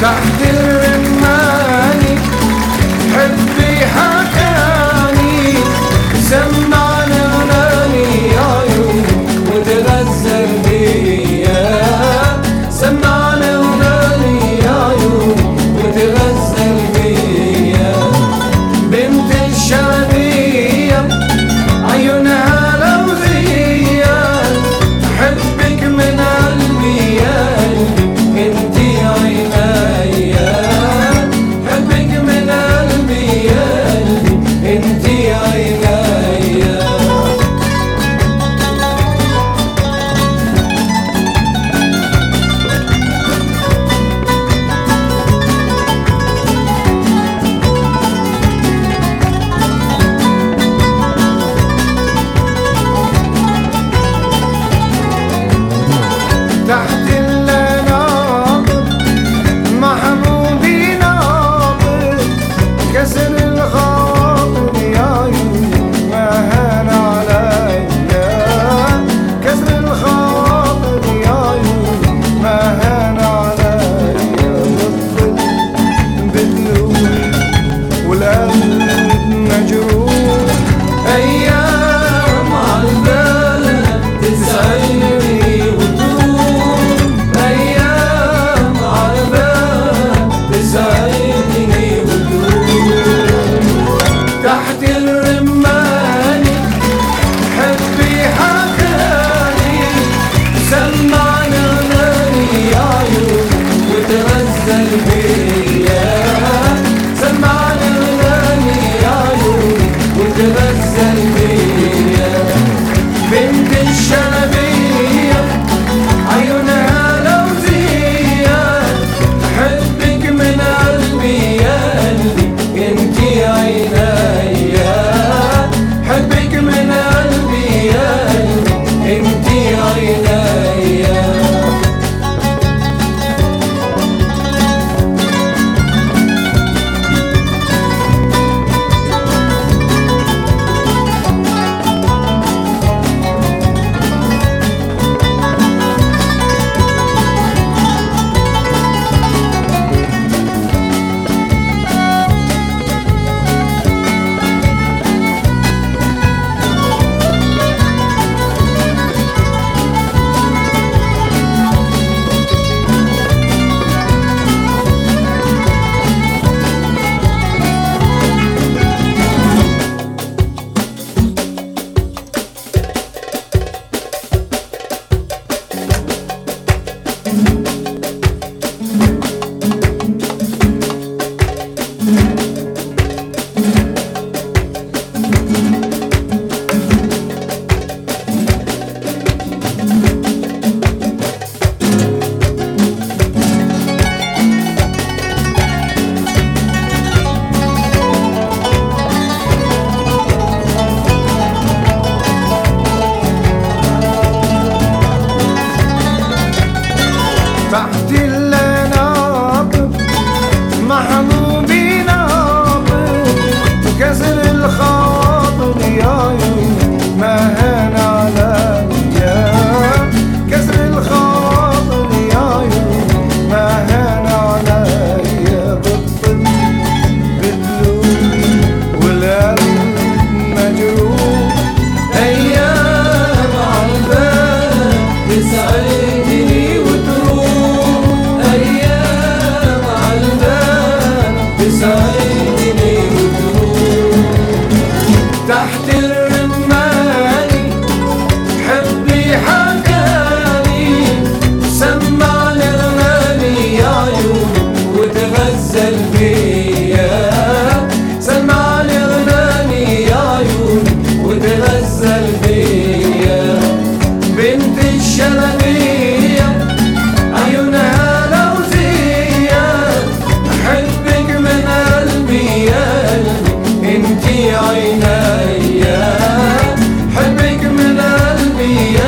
تحت الرماني حبي حكاني، سمعني غناني يا عيوني وتغزل بيا، سمعني غناني يا عيوني وتغزل بيا. بنت الشعبية عيونها لوزية، حبك من قلبي يا قلبي انتي عينيا، حبك من قلبي يا قلبي انتي عينيا. تحت النابض محمودي نابض، كسر الخاطر يا عيوني ما هان عليا، كسر الخاطر يا عيوني ما هان عليا. بالظل بتلوح والقلب مجروح، أيام عالبال تسعدني تحت الرماني حبي حكاني، سمعني غناني يا عيوني وتغزل بيا، سمعني غناني يا عيوني وتغزل بيا. بنت الشلبية عيونها لوزية، حبك من قلبي يا قلبي انتي عينيا، حبك من قلبي يا قلبي انتي عينيا. تحت النابض محمودي نابض، كسر الخاطر يا عيوني ما هان عليا، كسر الخاطر يا عيوني ما هان عليا. بالظل بتلوح والقلب مجروح، أيام عالبال تسعدني تحت الرماني حبي حكاني، سمعني غناني يا عيوني وتغزل بيا، سمعني غناني يا عيوني وتغزل بيا. بنت الشلبية عيونها لوزية، حبك من قلبي يا قلبي انتي عينيا، حبك من قلبي يا